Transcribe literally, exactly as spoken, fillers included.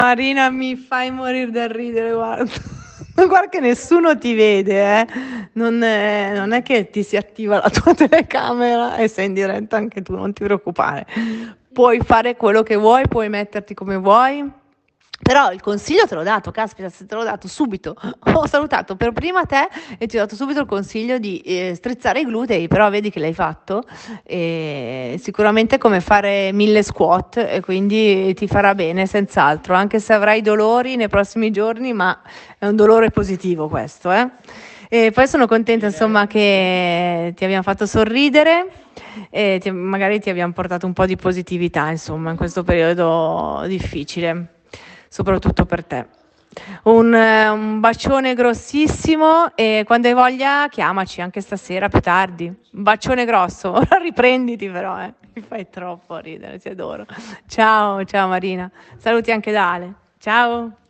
Marina, mi fai morire da ridere, guarda. Guarda che nessuno ti vede, eh. Non è, non è che ti si attiva la tua telecamera e sei in diretta anche tu, non ti preoccupare. Puoi fare quello che vuoi, puoi metterti come vuoi. Però il consiglio te l'ho dato, caspita, se te l'ho dato subito. Ho salutato per prima te e ti ho dato subito il consiglio di eh, strizzare i glutei, però vedi che l'hai fatto. E sicuramente come fare mille squat e quindi ti farà bene senz'altro, anche se avrai dolori nei prossimi giorni, ma è un dolore positivo questo, eh. E poi sono contenta, insomma, che ti abbiamo fatto sorridere e ti- magari ti abbiamo portato un po' di positività, insomma, in questo periodo difficile, soprattutto per te. Un, eh, un bacione grossissimo e quando hai voglia chiamaci anche stasera più tardi. Un bacione grosso. Ora riprenditi però, eh. Mi fai troppo ridere, ti adoro. Ciao, ciao Marina. Saluti anche da Ale. Ciao.